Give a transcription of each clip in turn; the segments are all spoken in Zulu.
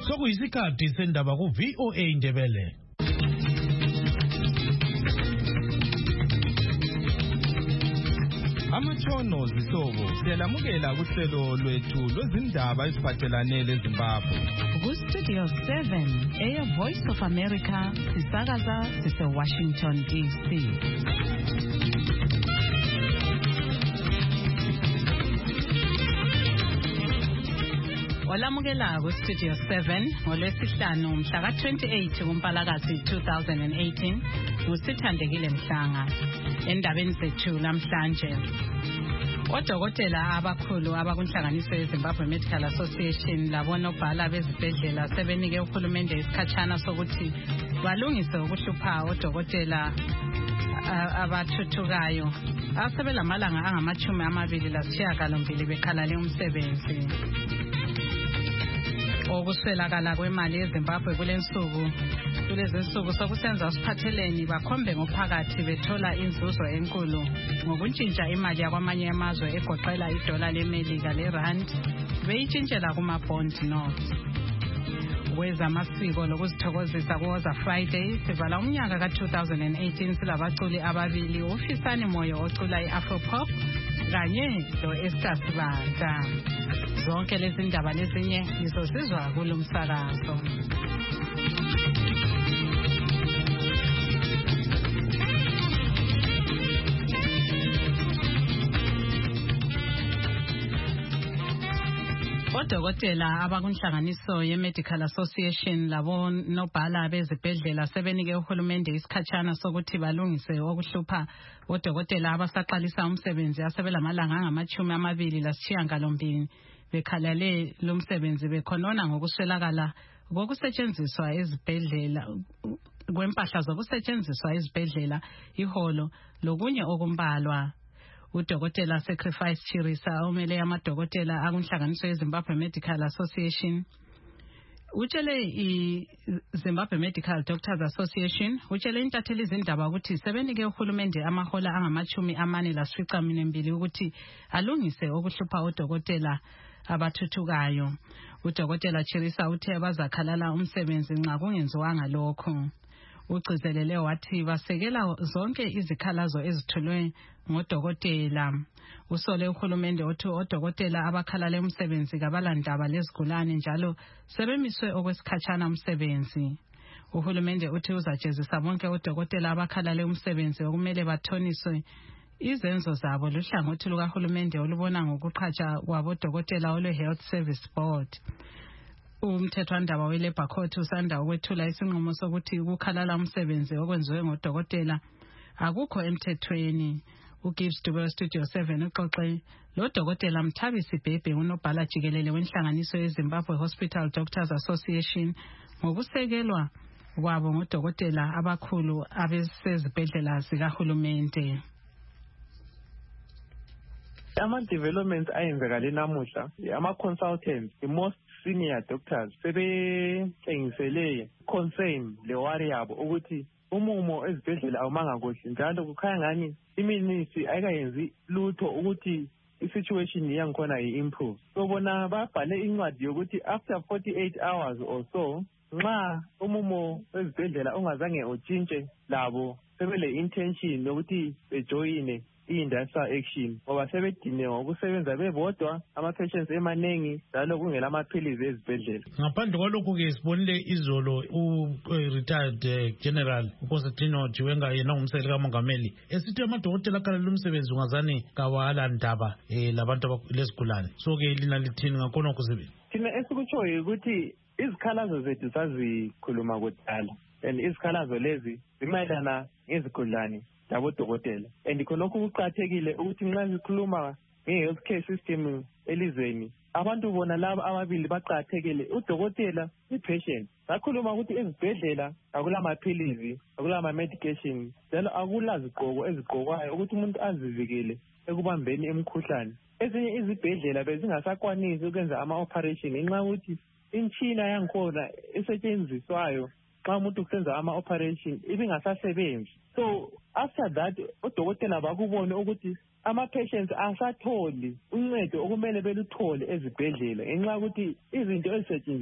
Sokuyisikhathi sendaba ku VOA Indebele. Amatshono zihlobo siyalamukela kuhlelo lwethu lwezindaba eziphathelane leZimbabwe. Ku-Studio 7 Air Voice of America sisakaza sise-Washington DC. Olamukela ku-Studio 7 ngolwesihlanu mhla ka-28 kuMpalakazi 2018 nguSithandekile Mhlanga. Endabeni zethu namhlanje, odokotela abakhulu abakunhlanganiso yeZimbabwe Medical Association labonobhala bezibhedlela sebenike uhulumende isikhatshana sokuthi balungise ukuhlupha odokotela abathuthukayo asebelamalanga angama-28 bekhalale umsebenzi. Ukuswelakala kwemali yeZimbabwe kulezinsuku sokusenza siphatheleni bakhombe ngophakathi bethola inzuzo enkulu ngokuntshintsha imali yakwamanye amazwe egoqela idola leMelika leRand beyitshintshela kuma-bond notes. Kwezamasiko lokuzithokozisa kuwoza Friday sivala umnyaka ka-2018 silabaculi ababili, uFisani Moyo ocula i-Afropop kanye lo-Esther Sibanda. Zonke lezi ndaba lezinye nizosizwa kulo msakazo. Odokotela abakunhlanganiso ye-Medical Association labonobhala bezibhedlela sebenike uhulumende isikhatshana sokuthi balungise okuhlupha odokotela abasaqalisa umsebenzi asebelamalanga angama-28 bekhalale lo msebenzi bekhonona ngokuswelakala kokusetshenziswa ezibhedlela kwempahla zokusetshenziswa ezibhedlela, iholo lokunye okumbalwa. Udokotela Sacrifice Chirisa omele amadokotela akunhlanganiso yeZimbabwe Medical Association utshele iZimbabwe Medical Doctors Association utshele intatheli izindaba ukuthi sebenike uhulumende amahola angama-42 ukuthi alungise okuhlupha odokotela abathuthukayo. Udokotela Chirisa uthe bazakhalala umsebenzi nxa kungenziwanga lokho. Ugcizelele wathi basekela zonke izikhalazo ezithulwe ngodokotela. Usole uhulumende othi odokotela abakhalale umsebenzi kabalandaba lezigulane njalo sebemiswe okwesikhatshana umsebenzi. Uhulumende uthi uzajezisa bonke odokotela abakhalale umsebenzi okumele bathoniswe izenzo zabo luhlangothi lukahulumende olubona ngokuqhatsha kwabodokotela olwe-Health Service Board. Umthethwandaba we-Labour Court usanda ukwethula isinqumo sokuthi ukukhalala umsebenzi okwenziwe ngodokotela akukho emthethweni. uGibbs Dube Studio 7 uxoxe lo dokotela Mthabisi Bhebhe unobhala jikelele wenhlanganiso yeZimbabwe Hospital Doctors Association ngokusekelwa kwabo ngodokotela abakhulu abesezibhedlela zikahulumende. Ama-developments ayenzekale namuhla, ama-consultants, the-most senior doctors sebetshengisele concern le-worry yabo ukuthi umumo ezibhedlela awumanga kuhle njalo kukhanya ngani iministry ayikayenzi lutho ukuthi i-situation yangikhona i-improve. So bona babhale incwadi yokuthi after 48 hours or so nxa umumo ezibhedlela ungazange utshintshe labo sebele-intention yokuthi bejoyine i-industrial action ngoba sebedine ngokusebenza bebodwa, ama-patients emanengi njalo kungela amaphilizi ezibhedlela. Ngaphandle kwalokhu-ke sibonile izolo u-retired general uConstantino Chiwenga yena ngumsekeli kamongameli esithi amadokotela akhalala umsebenzi ungazani kawalandaba labantu lezigulane. So-ke lina lithini ngakhona kuzibi? Thina esikutshoyo ukuthi izikhalazo zethu sazikhuluma kudala and izikhalazo lezi zimayelana ngezigulane labodokotela. And khonokho kuqakathekile ukuthi nxa sikhuluma nge-healthcare system elizweni abantu bona laba ababili baqakathekile, udokotela i-patient. Sakhuluma ukuthi ezibhedlela akulamaphilizi, akulama-medication njalo akulazigqoko ezigqokwayo ukuthi umuntu azivikele ekubambeni imikhuhlane. Ezinye izibhedlela bezingasakwanisi ukwenza ama-operation ngenxa ukuthi imtshina yangikhona esetshenziswayo xa umuntu kusenza ama-operation ibingasasebenzi. So after that odokotela bakubone ukuthi ama-patients asatholi uncedo okumele beluthole ezibhedlela ngenxa yokuthi izinto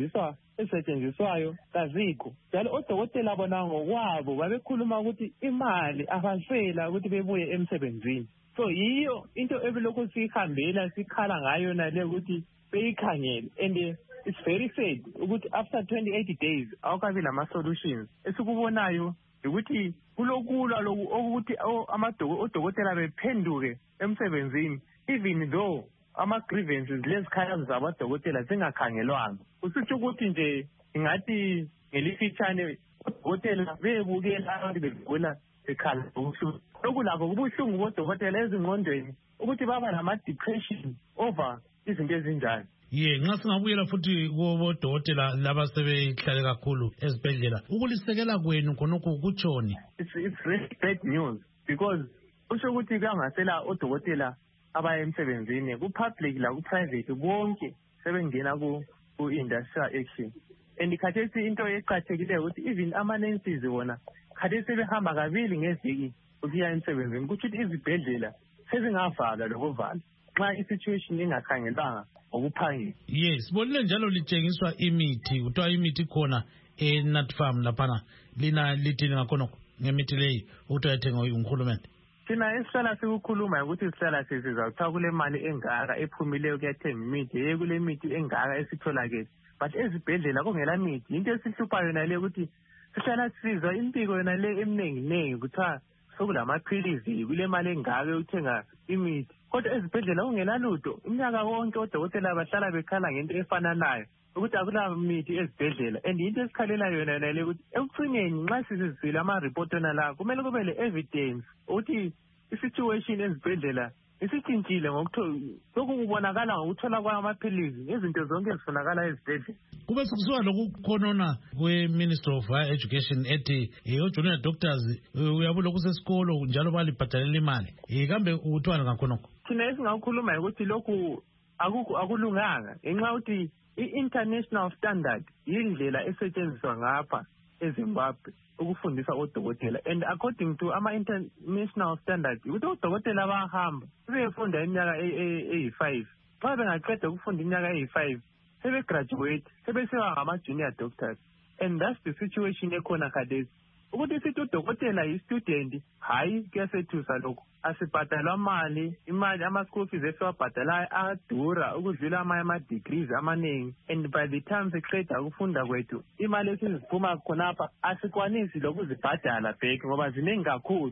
ezisetshenziswayo kazikho. Njalo odokotela bona ngokwabo babekhuluma ukuthi imali abasela ukuthi bebuye emsebenzini. So yiyo into ebilokhu sihambela sikhala ngayo nale ukuthi beyikhangele, and it's very sad ukuthi after 28 days awukabi lama-solutions. Esikubonayo ukuthi kulokulwa ukuthi odokotela bephenduke emsebenzini, even though ama-grievances lezikhalazo zabadokotela zingakhangelwanga. Kusitsho ukuthi nje ingathi ngelifitshane odokotela bebukela abantu begula bekhala ubuhlungu. Lokhu lakho kubuhlungu bodokotela ezingqondweni ukuthi baba nama-depression over izinto ezinjani. Nxa singabuyela futhi kubodokotela laba sebehlale kakhulu ezibhedlela, ukulisekela kwenu khonokho kutshoni? It's really bad news because kusho ukuthi kangasela odokotela abaya emsebenzini ku-public la ku-private bonke sebengena ku-industrial action. And khathesi into eqathekileyo ukuthi even ama-nurses wona khathesi sebehamba kabili ngeviki ukuya emsebenzini. Kusho ukuthi izibhedlela sezingavalwa lokuvalwa nxa i-situation ingakhangelanga okuphangisa. Yes, bonile njalo litshengiswa imithi, kuthiwa imithi khona eNatfarm laphana. Lina lithini ngakhonokho ngemithi leyi ukuthi ayithengwa nguhulumende? Thina esihlala sikukhuluma ukuthi sihlala sizawuthatha kule mali engaka ephumileyo kuyathenga imithi, kule mithi engaka esitholakele. But ezibhedlela kungela mithi. Into esihluphayo yona le ukuthi sihlala sizwa impiko yona le eminenginengi kuthiwa sokulamaphilisi kule mali engaka yokuthenga imithi. Kodwa ezibhedlela kungela lutho. Umnyaka wonke odokotela bahlala bekhala ngento efananayo ukuthi akula mithi ezibhedlela. And into esikhalela yona le ukuthi ekucineni nxa sisizile ama-report wona la kumele kube le-evidence ukuthi i-situation ezibhedlela isitshintshile lokhu kubonakala ngokuthola kwamaphilisi izinto zonke ezifunakala ezibhedlela. Kube sekusuka lokukhonona kwe-Ministry of Higher Education ethi o-junior doctors uyabula kusesikolo njalo balibhadalela imali. Kambe uthwana ngakhonokho? Thina esingakukhuluma ukuthi lokhu akulunganga ngenxa yokuthi i-international standard yindlela esetshenziswa ngapha eZimbabwe ukufundisa odokotela, and according to ama-international standards ukuthi odokotela bahamba sebefunda iminyaka eyi-5. Xa bengaqeda ukufunda iminyaka eyi-5 sebegraduate sebeseba ngama-junior doctors, and that's the situation ekhona khathesi ukuthi sithi udokotela yi-student. Hayi, kuyasethusa lokhu. Asibhadalwa imali ama-school fees esiwabhadalayo adura ukudlula amanye ama-degrees amaningi, and by the time siqeda ukufunda kwethu imali esiziphuma khonapha asikwanisi lokuzibhadala back ngoba ziningi kakhulu.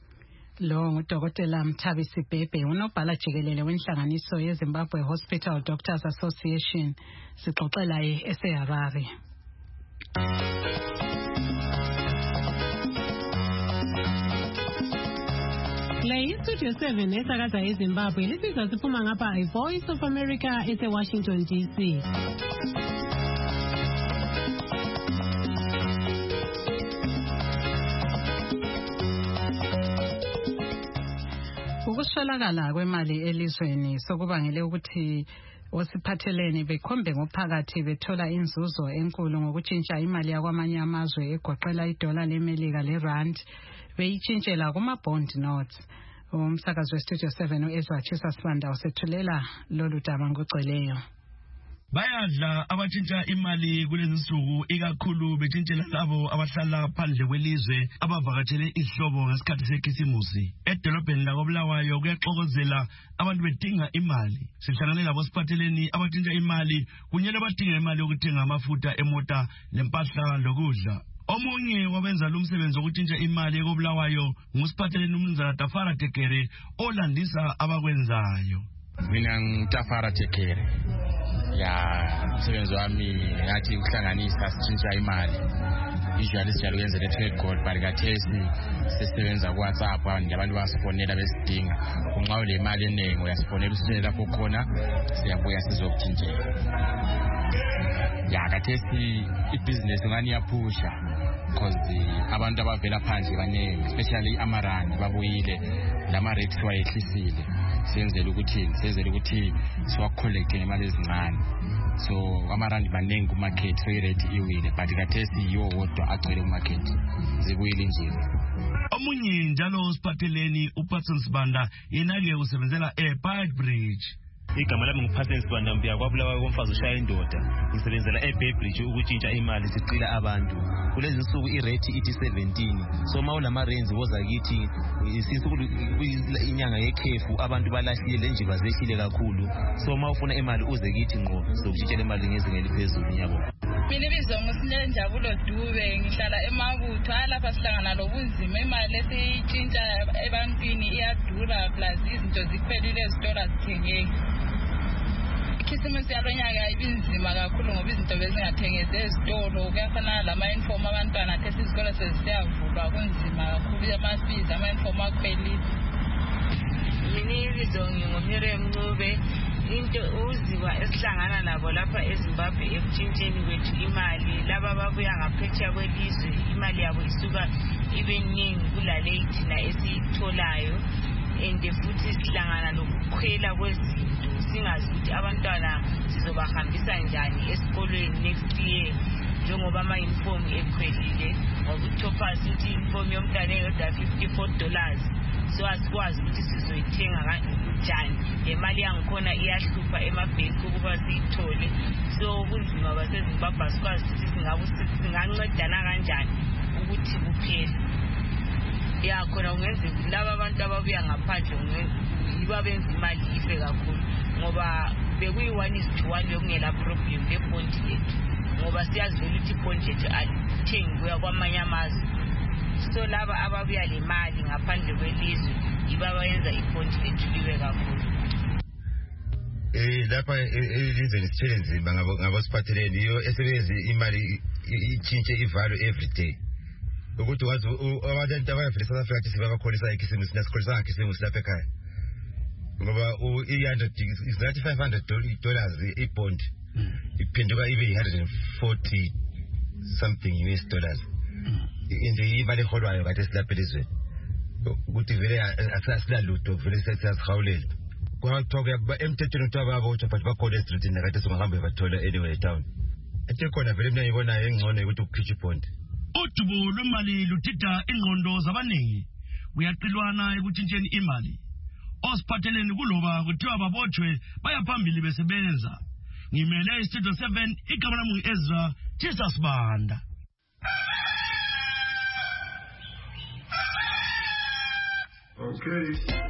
Lo ngudokotela Mthabisi Bhebhe, unobhala jikelele wenhlanganiso yeZimbabwe Hospital Doctors Association. Sixoxela eseHarare. Le Studio 7 esakaza eZimbabwe lisizwa siphuma ngapha iVoice of America eseWashington DC. Ukuswelakala kwemali elizweni sokubangele ukuthi osiphatheleni bekhombe ngophakathi bethola inzuzo enkulu ngokutshintsha imali yakwamanye amazwe egoqela idola leMelika leRand beyitshintshela kuma-bond notes. Umsakazi weStudio 7 uEzwa Chisa Sibanda usethulela lolu daba ngoceleyo. Bayadla abatshintsha imali kulezi nsuku ikakhulu betshintshela labo abahlala phandle kwelizwe abavakatshele ihlobo ngesikhathi sekhisimusi. Edolobheni lakoBulawayo kuyaxokozela abantu bedinga imali. Sihlangane labo siphatheleni abatshintsha imali kunye labadinga imali yokuthenga amafutha emota lempahla lokudla. Omunye wabenza lo msebenzi wokutshintsha imali ekoBulawayo ngusiphatheleni umnumzana Tafara Tekere olandisa abakwenzayo. Mina ngitafara Tekere. Umsebenzi wami ngathi ukuhlanganisa sitshintsha imali. Usually sijalo yenze le-trade code but kathesi sisebenza ku-WhatsApp abantu basifonela besidinga. Unxa ule imali eningi uyasifonela usitshele lapho khona siyabuya sizokutshintshela. Kathesi ibhizinesi ngani yaphusha because abantu abavela phandle baningi, especially amarandi babuyile lama-rates wayehlisile. Senzele ukuthi siwacollect ngemali ezincane. So amarandi baningi kumarket so irate iwile but kathesi yiwo wodwa agcwele kumarket zibuyile nje. Omunye njalo siphatheleni uPatson Sibanda yena-ke usebenzela ePied Bridge. Igama lami nguPatson Sibanda Mbiya kwabulawayo komfazi ushaya indoda. Ngisebenzela eBay Bridge ukutshintsha imali sicila abantu. Kulezi insuku irate ithi 17. So mawulama range woza kithi sisuku inyanga yekhefu abantu balahlile nje bazehlile kakhulu. So mawufuna imali uze kithi ngqo sokutshintsha imali ngezinga eliphezulu nyabo. Mina ibizo ngusile Njabulo Dube ngihlala eMabutho lapha sihlangana lobunzima imali esiyitshintsha ebantwini iyadura plus izinto ziphelile ezitolo zithengeki. Ikhisimusi yalonyaka ibinzima kakhulu ngoba izinto bezingathengezi ezitolo kuyafana lama-inform abantwana athi izikolo seziyavulwa kunzima kakhulu ama-fees ama-inform akhwelile. Mina ibizo ngingumire Mncube into uziwa esihlangana nabo lapha eZimbabwe ekutshintsheni kwethu imali laba babuya ngaphetsheya kwelizwe imali yabo isuka ibe ningi kulale thina esiyitholayo ende futhi sihlangana nokukhwela kwezinto singazi ukuthi abantwana sizobahambisa njani esikolweni next year njengoba ama-uniform ekhwelile ngoba uTopas uthi uniform yomntwana eyodwa $54 so asikwazi ukuthi sizoyithenga kanjani le mali yangikhona iyahlupha emabhenki ukuba siyithole so ubunzima baseZimbabwe asikwazi ukuthi singancedana kanjani ukuthi kuphele yakhona ungenzeka laba abantu ababuya ngaphandle yiba benza imali ife kakhulu ngoba bekuyi-1:1 yokungela problem le-bond yethu ngoba siyazivela ukuthi i-bond yethu alithengi kuya kwamanye amazwe so laba ababuya le mali ngaphandle kwelizwe yiba bayenza i-bond lethu liwe kakhulu. Lapha elizweni sitshele nzima ngabosiphatheleni yiyo esebenzisa imali itshintshe ivalo every day ukuthi wazi abantu abavela South Africa ukuthi sibakholisa ikhisimusi nasikholisa ngakhisimusi lapha ekhaya ngoba is that $500 i-bond iphenduka ibe $140 something US. Inde imali eholwayo kade silapha elizweni ukuthi vele asilalutho vele siyazihawulela kwathiwa emthethweni kuthiwa babotshwa but bakhona esidrithini kade singahambe bathola anyway town ethe khona vele mina ngibona engcono ukuthi ukukhitsha ibond. Udubo lwemali luthitha ingqondo zabaningi kuyaqilwana ekutshintsheni imali osiphatheleni kuloba kuthiwa babotshwe bayaphambili besebenza. Ngimele iStudio 7 igama lami Ezra Jesus Banda. Okay.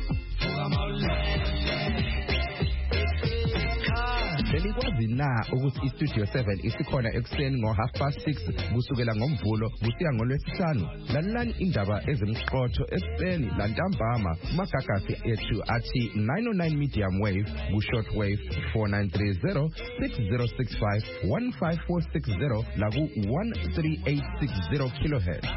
Belikwazi na ukuthi iStudio 7 isikhona ekuseni ngo6:30 kusukela ngoMvulo kusiya ngoLwesihlanu. Lalelani indaba ezimqotho ekuseni lantambama kumagagasi ethu athi 909 medium wave ku-short wave 4930 6065 15460 laku 13860 kilohertz.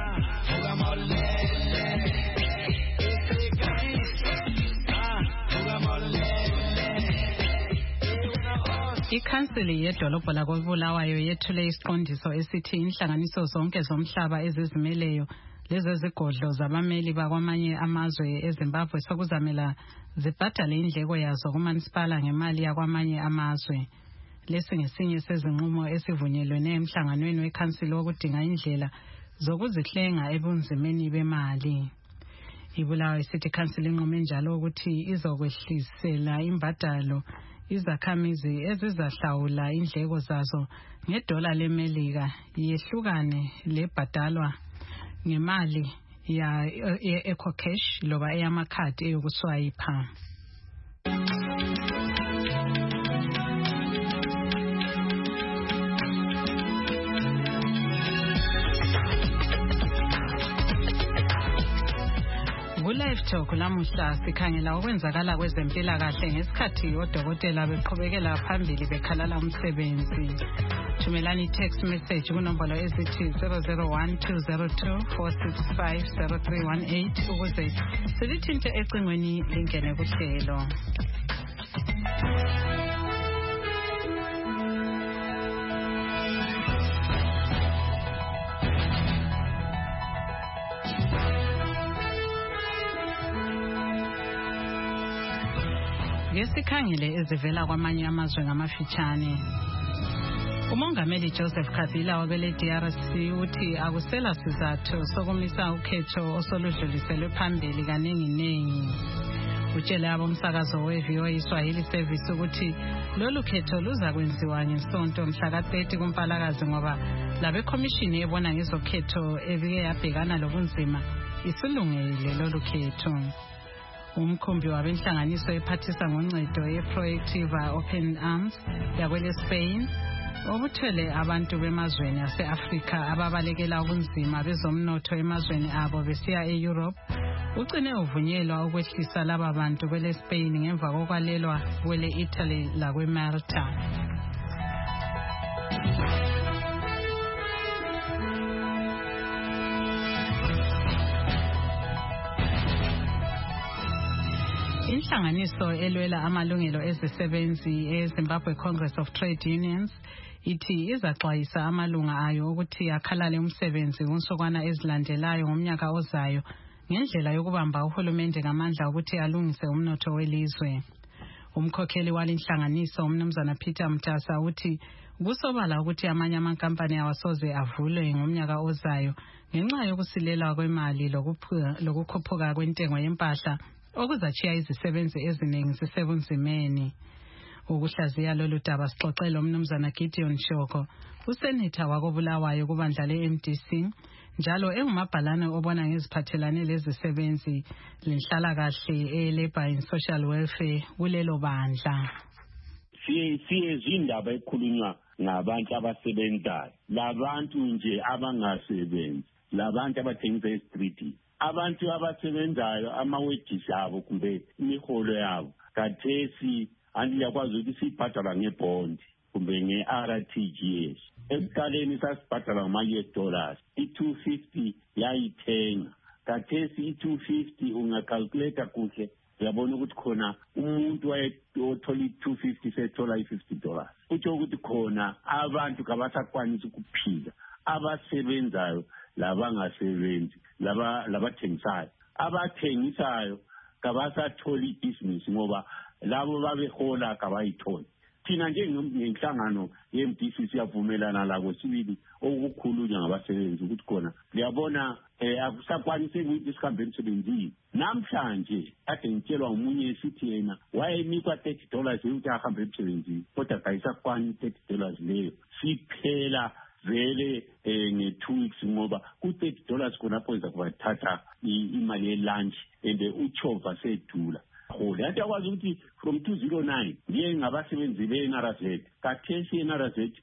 Ikhansili yedolobho lakoBulawayo yethule isiqondiso esithi inhlanganiso zonke zomhlaba ezizimeleyo lezezigodlo zabameli bakwamanye amazwe eZimbabwe sokuzamela zibhadale indleko yazo kumanisipala ngemali yakwamanye amazwe. Lesi ngesinye sezinqumo esivunyelwene emhlanganweni wekhansili wokudinga indlela zokuzihlenga ebunzimeni bemali. iBulawayo City Council inqume njalo ukuthi izokwehlisela imbadalo izakhamizi ezizahlawula indleko zazo $1 leMelika yehlukane lebhadalwa ngemali ya EcoCash loba eyamakhadi eyokuswayipha. Live Talk lamuhla sikhangela okwenzakala kwezempilakahle ngesikhathi odokotela beqhubekela phambili bekhalala umsebenzi. Thumelani text message kunombolo ezithi 001-202-465-0318 ukuze silithinte ecingweni lingene kuhlelo. Ngesikhangele ezivela kwamanye amazwe ngamafitshane. umongameli Joseph Kabila wabele DRC uthi akusela sizathu sokumisa ukhetho osoludluliselwe phambili kaningi. Utshele abomsakazo we-VOA Swahili Service ukuthi lolu khetho luza kwenziwa ngesonto mhla ka-30 kuMfalakazi ngoba labe commission ebona ngezokhetho ebike yabhekana lobunzima isilungele lolu khetho. Umkhumbi wabenhlanganiso ephathisa ngoncedo ye-Proactiva Open Arms yakwele Spain obuthwele abantu bemazweni ase-Afrika ababalekela ubunzima bezomnotho emazweni abo besiya e-Europe ugcine uvunyelwa ukwehlisa laba bantu kwele Spain ngemva kokwalelwa kwele Italy lakwe Malta. Inhlanganiso elwela amalungelo ezisebenzi eZimbabwe Congress of Trade Unions ithi izaxwayisa amalunga ayo ukuthi akhalale umsebenzi kunsukwana ezilandelayo ngomnyaka ozayo ngendlela yokubamba uhulumende ngamandla ukuthi alungise umnotho welizwe. Umkhokheli walinhlanganiso umnumzana Peter Mtasa uthi kusobala ukuthi amanye amankampani awasoze avulwe ngomnyaka ozayo ngenxa yokusilela kwemali lokukhuphuka kwentengo yempahla okuzachiya izisebenzi eziningi zisebunzimeni. Ukuhlaziya lolu daba sixoxela umnumzana Gideon Shoko usenetha wakobulawayo kubandla le-MDC njalo engumabhalane obona ngeziphathelane lezisebenzi lenhlala kahle e-Labour and Social Welfare kulelo bandla. Siyezindaba ekhulunywa ngabantu abasebenzayo labantu nje abangasebenzi labantu abathengisa eStreet abantu abasebenzayo ama-wages abo kumbe imiholo yabo kathesi andiyakwazi ukuthi siyibhadala ngebhondi kumbe nge-RTGS. Ekuqaleni sasibhadala ngama-US dollars i-250 yayithenga kathesi i-250 ungacalculate kuhle uyabona ukuthi khona umuntu othola i-250 sethola i-$50 kutsho ukuthi khona abantu kabasakwanisi ukuphila abasebenzayo labangasebenzi labathengisayo abathengisayo kabasatholi ibhizinisi ngoba labo babehola kabayitholi. Thina njengenhlangano ye-MDC siyavumelana labo sibili okukhulunywa ngabasebenzi ukuthi khona liyabona akusakwaniseki ukuthi sihambe emsebenzini. Namhlanje ade ngitshelwa umunye esithi yena wayenikwa $30 ukuthi ahambe emsebenzini kodwa kayisakwani $30 leyo siphela vele nge-2 weeks ngoba ku$30 khonapho iza kubathatha imali ye-lunch and uchova sedula. Yathi akwazi ukuthi from 2009 ndiye ngabasebenzi be-NRZ kathesi i-NRZ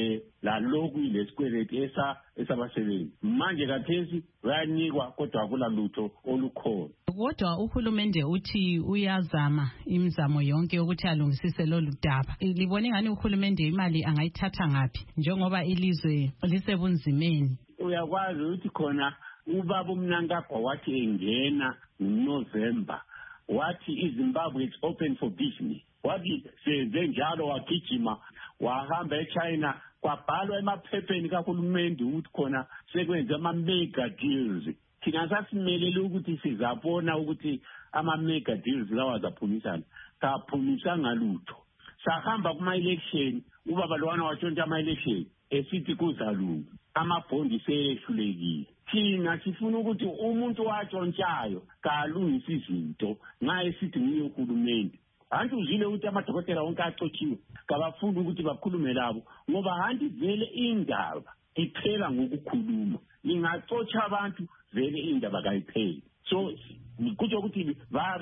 lalokhu ilesikweleti esabasebenzi manje kathesi bayanikwa kodwa akula lutho olukhona. Kodwa uhulumende uthi uyazama imizamo yonke ukuthi alungisise lolu daba. Libone ngani uhulumende imali angayithatha ngaphi njengoba ilizwe lisebunzimeni? Uyakwazi ukuthi khona ubaba uMnankagwa wathi engena ngoNovember wathi iZimbabwe it's open for business. Wathi senze njalo wagijima wahamba eChina kwabhalwa emaphepheni kahulumende ukuthi khona sekwenze ama-mega deals. Thina sasimelele ukuthi sizabona ukuthi ama-mega deals lawa azaphumisana kaphumisanga lutho. Sahamba kuma-election ubaba lowana watshontsha ama-election esithi kuzalunga amabhondi seyehlulekile. Thina sifuna ukuthi umuntu watshontshayo kalungisa izinto nxa esithi nguye uhulumende. Hanti uzile ukuthi amadokotela wonke axotshiwe kabafuni ukuthi bakhulume labo ngoba hanti vele indaba iphela ngokukhuluma. Lingaxotsha abantu vele indaba kayipheli. So kutsho ukuthi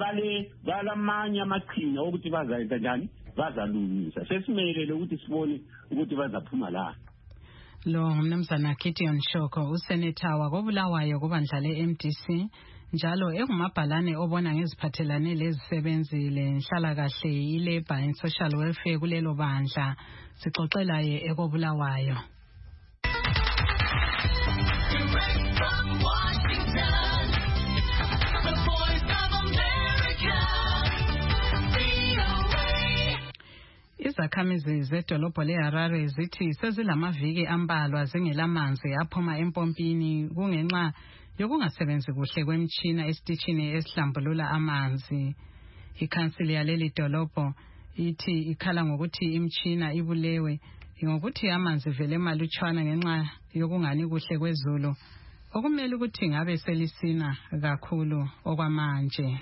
balamanye amaqhinga ukuthi bazayenza njani bazalungisa. Sesimelele ukuthi sibone ukuthi bazaphuma la. Lo ngumnumzana Gideon Shoko usenetha wakobulawayo kubandla le-MDC njalo engumabhalane obona ngeziphathelane lezisebenzi lenhlala kahle i-Labour and Social Welfare kulelo bandla sixoxela ye ekobulawayo. Izakhamizi zedolobho leHarare zithi sezilamaviki ambalwa zingelamanzi aphuma empompini kungenxa yokungasebenzi kuhle kwemtshina esitishini esihlambulula amanzi. Ikhansili yaleli dolobho ithi ikhala ngokuthi imtshina ibulewe ngokuthi amanzi vele malutshwana ngenxa yokungani kuhle kwezulu okumele ukuthi ngabe selisina kakhulu okwamanje.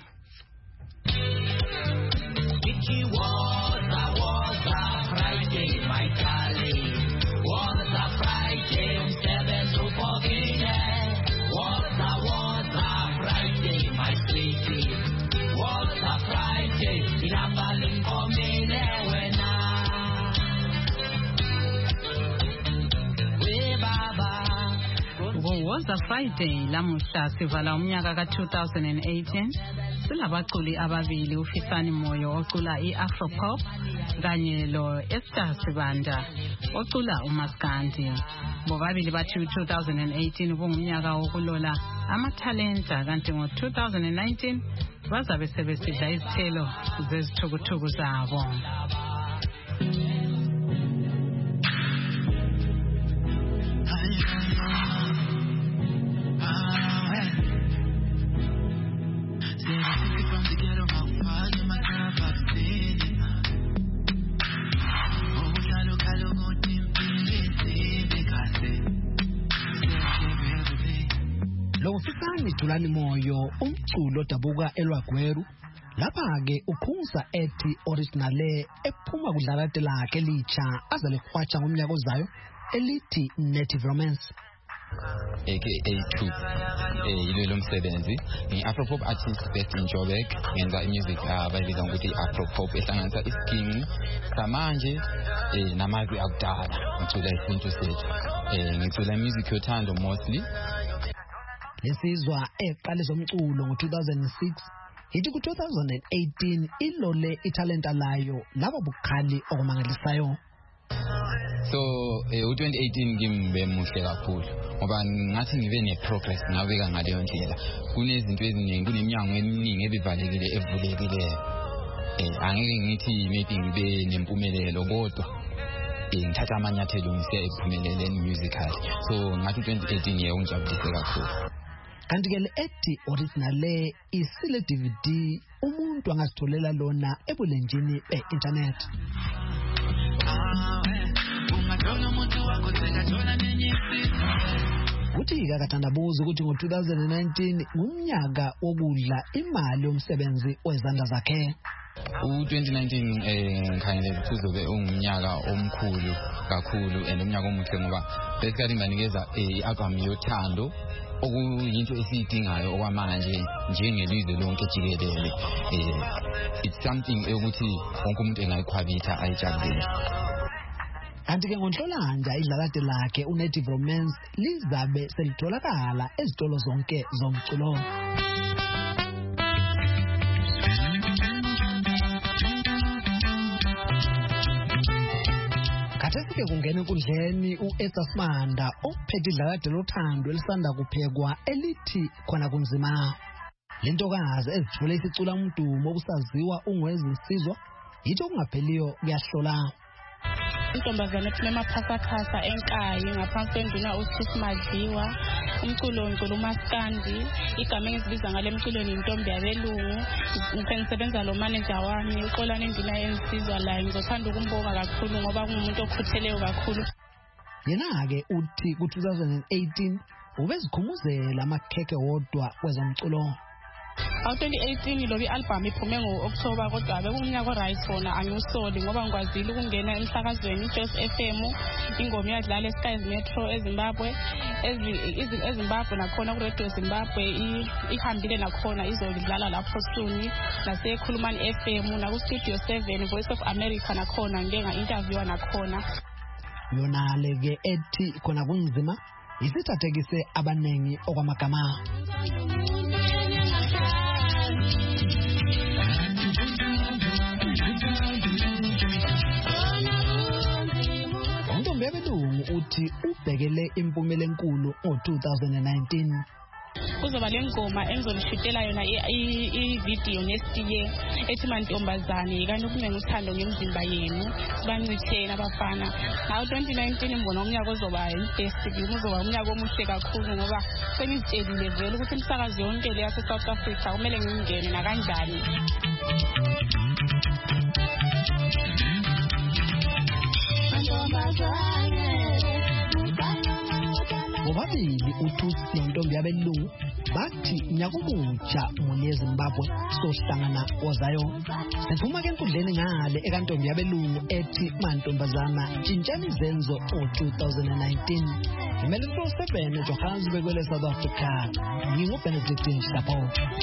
Woza Friday lamuhla sivala umnyaka ka-2018 silabaculi ababili uFisani Moyo ocula i-Afropop kanye lo Esther Sibanda ocula uMaskandi. Bobabili bathi u-2018 ubungumnyaka wokulola amathalenta kanti ngo-2019 bazabe sebesidla izithelo zezithukuthuku zabo. Fisani Tulani Moyo umculo dabuka elwagweru lapha ke ukhunza ethi originale ephuma kudlalate lakhe licha azale khwacha ngomnyaka ozayo elithi Native Romance aka2 yilo lomsebenzi ngi-Afropop artist based in Joburg ngenza music abayibiza ngokuthi Afropop ehlanganisa iskimu samanje namazwi akudala ngicula isintu sethu ngicula music yothando mostly. Lesizwa eqale zomculo ngo-2006 ithi ku-2018 ilole italenta layo laba bukhali okumangalisayo. So u-2018 ngimbe muhle kakhulu ngoba ngathi ngibe ne-progress ngabeka ngaleyo ndlela. Kunezinto eziningi, kuneminyango eminingi ebivalekile evulekileyo. Angeke ngithi maybe ngibe nempumelelo kodwa ngithatha amanyathelo ngisiya ekuphumeleleni musically. So ngathi u-2018 ngiyawunjabulise kakhulu. Kanti ke le ethi originale isile DVD umuntu angazitholela lona ebulenjini be-internet. Uthi kakathandabuza ukuthi ngo-2019 ngumnyaka wokudla imali yomsebenzi wezandla zakhe. U-2019 ngikhangele ukuthi uzobe ungumnyaka omkhulu kakhulu and umnyaka omuhle ngoba basically ngibanikeza i-album yothando okuyinto esiyidingayo okwamanje njengelizwe lonke jikelele. It's something ukuthi wonke umuntu engayikhwabitha ayijabulele. Kanti ke ngoNhlolanja idlalade lakhe uNative Romance lizabe selitholakala ezitolo zonke zomculo. Kathesi kungena enkundleni uEsther Sibanda ophethe idlalade lothando elisanda kuphekwa elithi khona kunzima. Lentokazi ezithole isicula umdumo okusaziwa ungwezinsizwa yithi okungapheliyo kuyahlola. Intombazane ephuma emaphasakasa enkayi ngaphansi kwenduna uSisi Madliwa umculo ngicula uMaskandi igama engisibiza ngale mculweni intombi yabelungu ngisebenza lo manager wami uxolana induna yensizwa la ngizothanda ukumbonga kakhulu ngoba kungumuntu okhutheleyo kakhulu. Yena ke uthi ku-2018 ubezikhumuzela amakheke wodwa kwezomculo. 2018 lobi album iphume ngo-October kodwa bekungumnyaka o-right wona angiwusoli ngoba ngikwazile ukungena emsakazweni iJoss FM ingoma yadlala eSky's Metro eZimbabwe eZimbabwe nakhona kuRadio Zimbabwe ihambile nakhona izodlala lapho soon nasekhulumani FM nakuStudio 7 Voice of America nakhona ngike nga-interviewa nakhona. Yona leke ethi khona kunzima isithathekise abanengi okwamagama. Belungu uthi ubhekele impumela enkulu ngo-2019. Kuzoba lengoma engizolishutela yona i-video next year ethi mantombazane kanti ukuncenga uthando ngemizimba yenu sibancitheni abafana. Nawo 2019 ngibona umnyaka ozoba i-best uzoba umnyaka omuhle kakhulu ngoba sengizitshelile vele ukuthi imsakazi yonke le yase-South Africa kumele ngingene nakanjani. Bobabili uTutsi nontombi yabelungu bathi nyakubutsha mule Zimbabwe sohlangana ozayo. Siphuma ke enkundleni ngale ekantombi yabelungu ethi mantombazana tshintshani izenzo 2019. Imele Pro 7 Johannesburg kwele South Africa. NginguBenedict Nhlapo.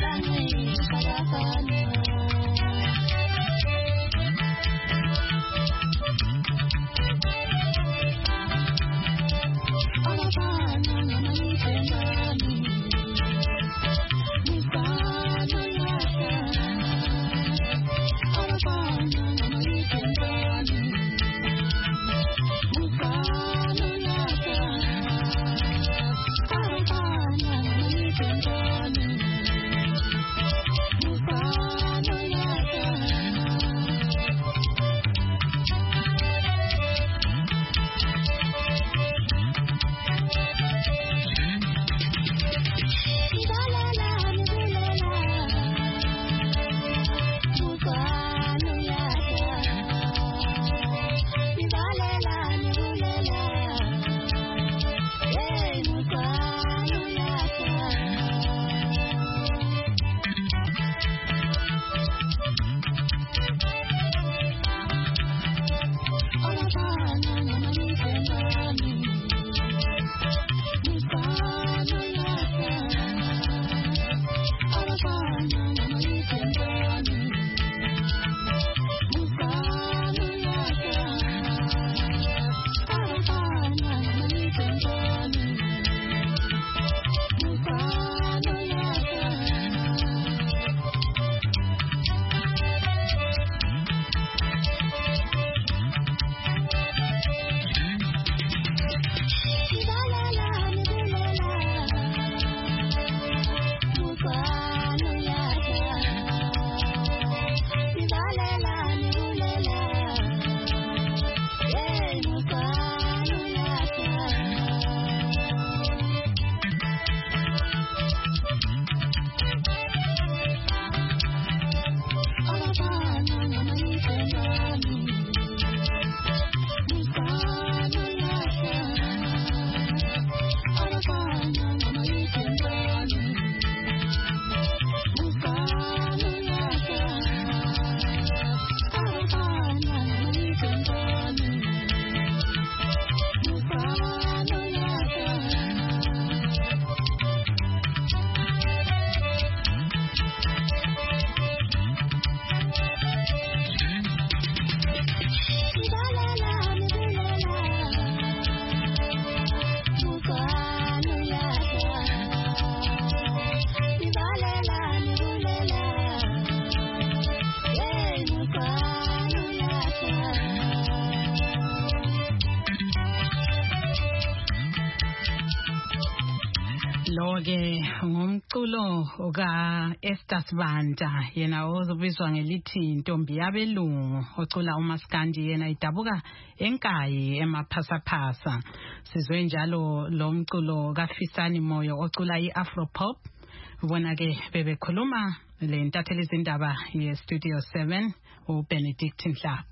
Loke ngumculo uka Esther Sibanda yena ozobizwa ngelithi intombi yabelungu ocula uMaskandi yena idabuka enkayi emaphasaphasa. Sizwe njalo lo mculo kaFisani Moyo ocula iAfropop. Ubona ke bebekhuluma le ntatheli izindaba ye Studio 7 uBenedict Nhlapo.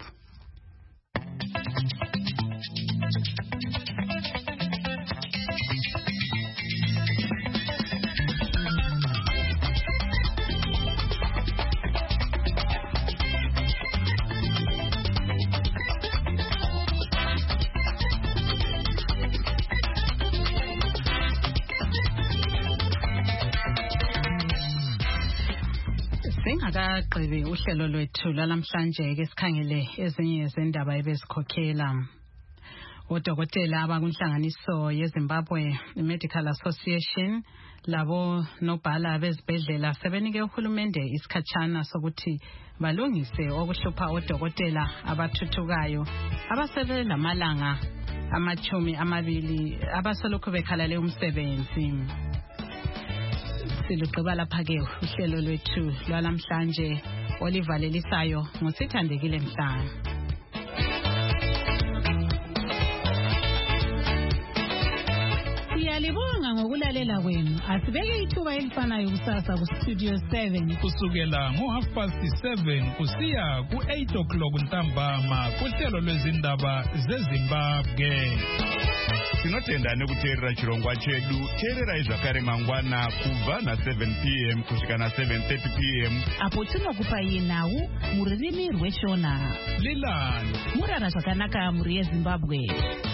Singakagqibi uhlelo lwethu lalamhlanje ke sikhangele ezinye izindaba ebezikhokhela. Odokotela abakunhlanganiso yeZimbabwe Medical Association labo nobhala bezibhedlela sebenike uhulumende isikhatshana sokuthi balungise okuhlupha odokotela abathuthukayo abasebenza lamalanga amachumi amabili abasolokhu bekhalale umsebenzi. Silugqiba lapha ke uhlelo lwethu lwalamhlanje olivalelisayo ngusithandekile Mhlanga. Siyalibonga Siyabonga ngokulalela kwenu. Asibeke ithuba elifanayo kusasa kuStudio 7 kusukela ngo7:30 kusiya ku8 ntambama kuhlelo lwezindaba zeZimbabwe. Tinotenda nekuteerera chirongwa chedu. Teerera zvakare mangwana kubva na7 p.m. kusvika na7:30 p.m. apo tinokupai nhau mururimi rweshona. Lilani murara zvakanaka muri yeZimbabwe.